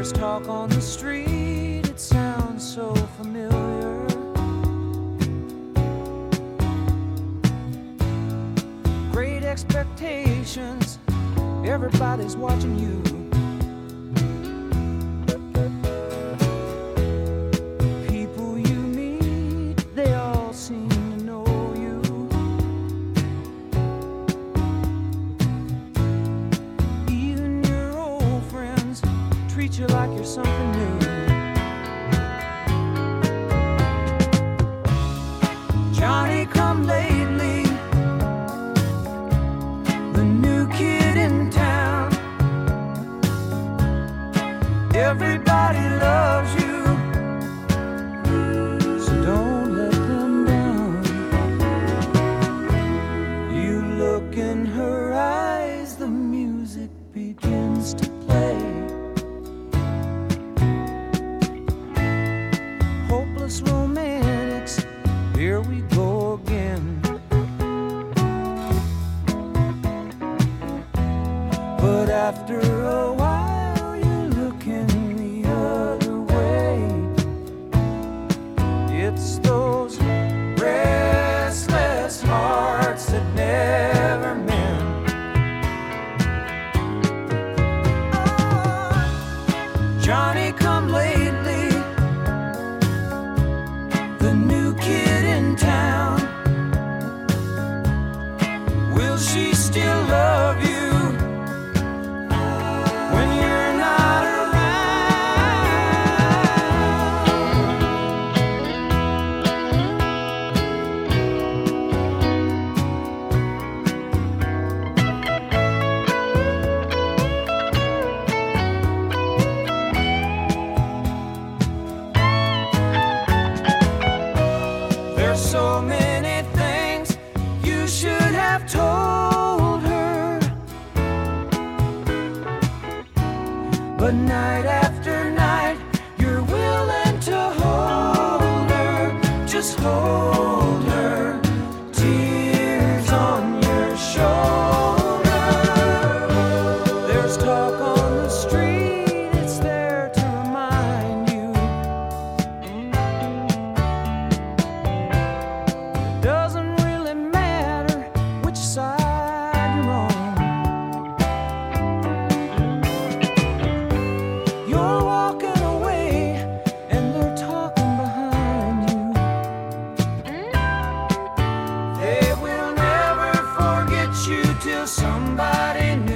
There's talk on the street, it sounds so familiar. Great expectations, everybody's watching you. People you meet, they all seem to know you. Even your old friends treat you like you're something new. Johnny come lately, the new kid in town. Everybody loves you, so don't let them down. You look in her eyes, the music begins to play. Hopeless romantics, here we go again. But after a while, you're looking the other way. It's those restless hearts that never mend. Johnny come lately, the new kid in town. Will she still love you when you're not There's so many things you should have told her, but night after night you're willing to hold her, just hold her, tears on your shoulder. There's talk on the street, it's there to remind you. Doesn't really matter which side you're on. You're walking away and they're talking behind you. They will never forget you till somebody knows.